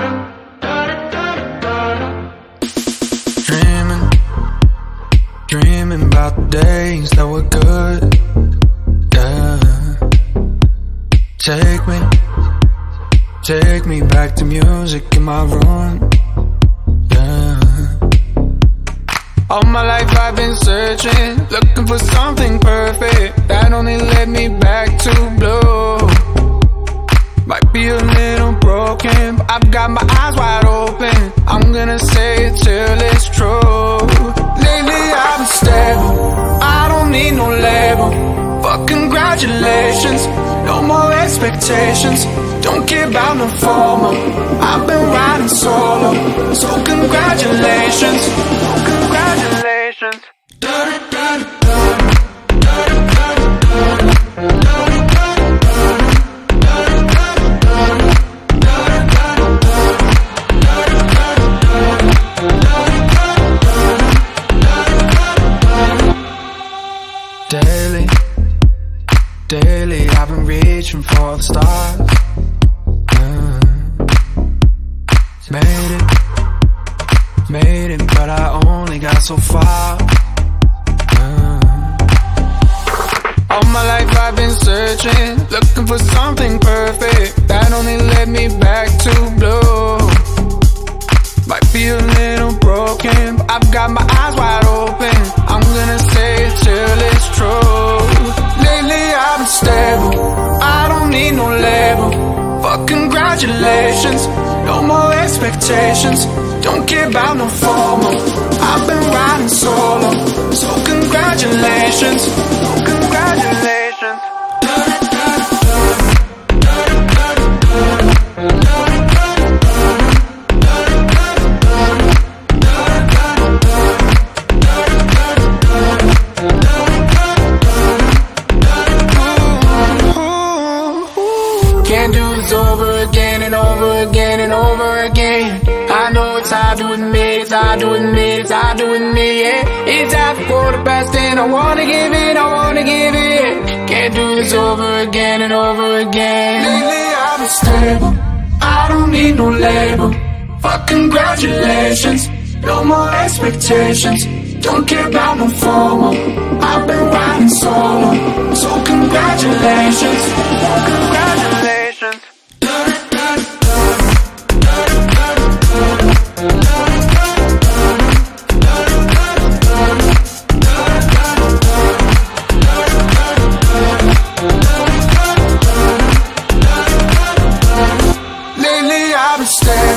Dreaming, dreaming about the days that were good, yeah. Take me back to music in my room, yeah. All my life I've been searching, looking for something perfect that only led me back to blue. Might be a little broken, but I've got my eyes wide open. I'm gonna say it till it's true. Lately I've been stable, I don't need no label. But congratulations, no more expectations. Don't care about no formal, I've been riding solo. So congratulations, congratulations. Daily, I've been reaching for the stars. Made it, but I only got so far. All my life I've been searching, looking for something perfect that only led me back to blue. Might be a little broken, but I've got my eyes wide open. I'm gonna say it till it's true. Lately I've been stable, I don't need no label. But congratulations, no more expectations. Don't care about no formal, I've been riding solo. So congratulations, congratulations. Can't do this over again and over again and over again. I know it's hard to admit, it's hard to admit, it's hard to admit, yeah. It's after 10:15 and I wanna give it, I wanna give it. Can't do this over again and over again. Lately I've been stable, I don't need no label. But congratulations, no more expectations. Don't care about no formal, I've been riding solo. So congratulations, congratulations. Lately I've been staying